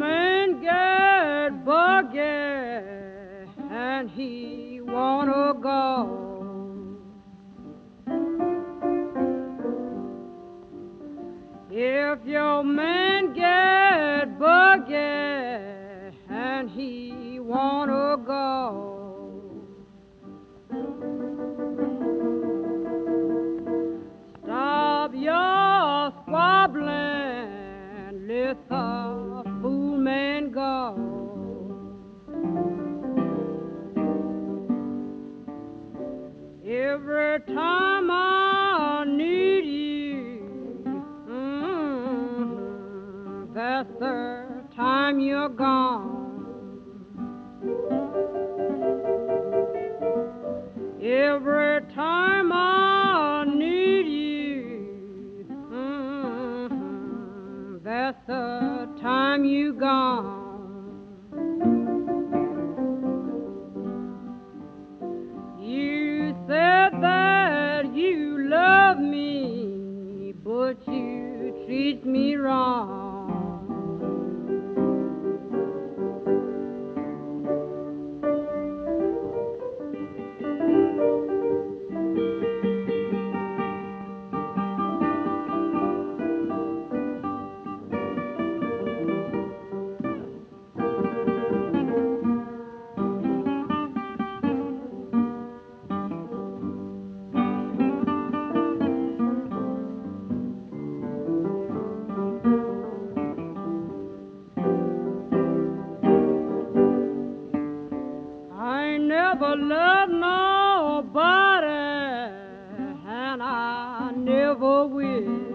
man get buggy and he wanna go, if your man get buggy and he wanna go, stop your squabbling, let the fool man go. Every time I need you, that's the time you're gone. Every time I need you, that's the time you gone. You said that you love me, but you treat me wrong. I never loved nobody, and I never will.